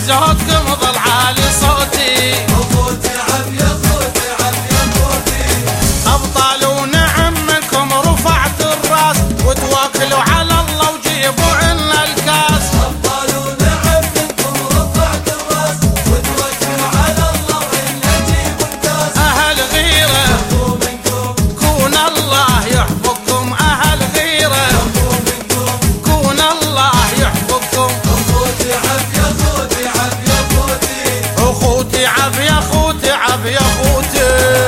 بزودكم ظل عالي صوتي. اخوتي عب يا اخوتي عب يا اخوتي. ابطال ونعم منكم رفعت الراس وتوكلوا على الله وجيبوا عنا الكاس. ابطال ونعم منكم رفعت الراس وتوكلوا على الله وعنا جيبوا الكاس. اهل غيره منكم كون الله يحفظكم. اهل غيره كون الله يحفظكم. اخوتي عب يا اخوتي عب يا اخوتي. اخوتي عب يا اخوتي عب يا اخوتي.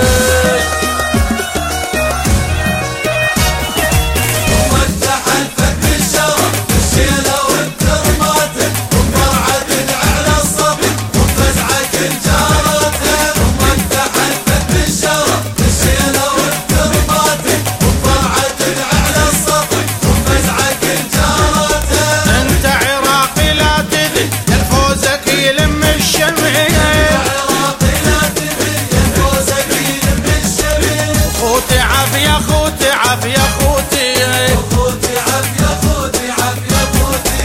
ومدح الفك الشرف الشيله والترماتك وفرعه على الصبي وفزعه جارته. ومدح الفك الشرف الشيله والترماتك وفرعه على الصبي وفزعه جارته. انت عراقي لا تذل الفوزك يلم الشمعيه. عراقي لا تبي الفوزك يلم الشبيل. اخوتي عب يا اخوتي عب يا اخوتي. اخوتي عب يا اخوتي عب يا اخوتي.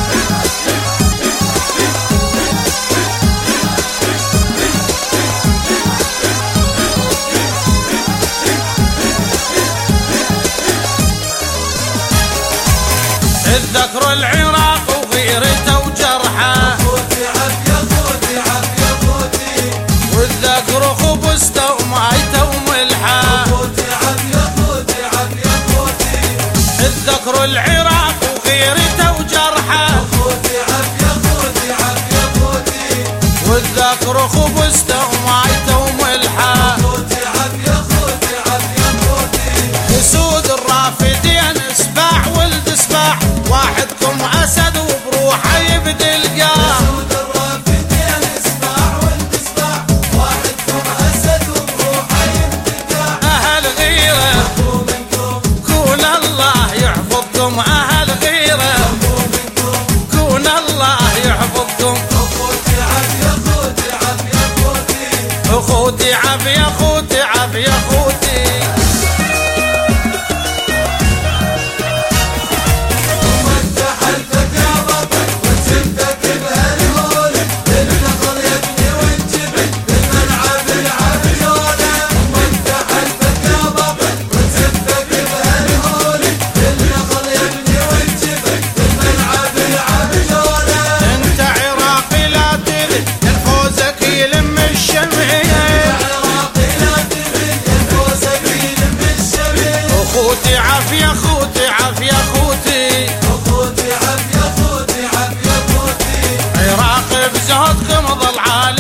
اتذكروا العراق وغيرته وجرحه. اخوتي عب يا اخوتي عب يا اخوتي. واتذكروا خبزته ومايته وملحه. اخوتي عب يا اخوتي عب يا اخوتي. اتذكروا العراق وغيرته وجرحه. اخوتي عب يا اخوتي عب يا اخوتي. واتذكروا خبزته ومايته وملحه. اخوتي عب يا اخوتي عب يا اخوتي. اسود الرافدين سباع ولد سباع واحدكم اسد وبروحه يبدي القاه. سود الرافدين اسمع والتسمع واحدكم اسد وبروحه يمتلكه. اهل غيره منكم كون الله يحفظكم. اهل غيره منكم. كون الله يحفظكم. اخوتي عب يا اخوتي عب يا اخوتي. اخوتي عب يا اخوتي عب يا اخوتي. ومدح الفك يا بطل وتسبك بهالهول. النخل يبني والجبل بالملعب العبيونه. ومدح الفك يا بطل وتسبك بهالهول. النخل يبني والجبل بالملعب العبيونه. انت عراقي لا تذل الفوزك يلم الشمعيه. عراقي لا تبي الفوزك يلم الشبيل. اخوتي عب يا اخوتي عب يا اخوتي. اخوتي عب يا اخوتي عب يا اخوتي. عراقي بزهدكم ظل عالي